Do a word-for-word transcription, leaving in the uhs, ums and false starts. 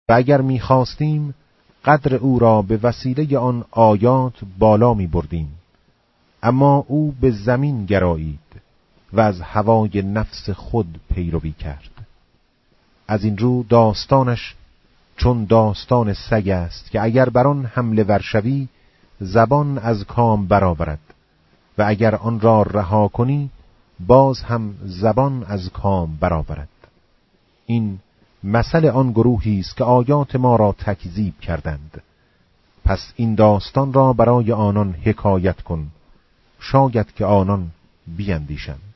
و اگر می‌خواستیم قدر او را به وسیله آن آیات بالا می‌بردیم، اما او به زمین گرایید و از هوای نفس خود پیروی کرد. از این رو داستانش چون داستان سگ است که اگر بر آن حمله ور شوی زبان از کام برآورد و اگر آن را رها کنی باز هم زبان از کام برآورد. این مثل آن گروهی است که آیات ما را تکذیب کردند. پس این داستان را برای آنان حکایت کن، شاید که آنان بیندیشند.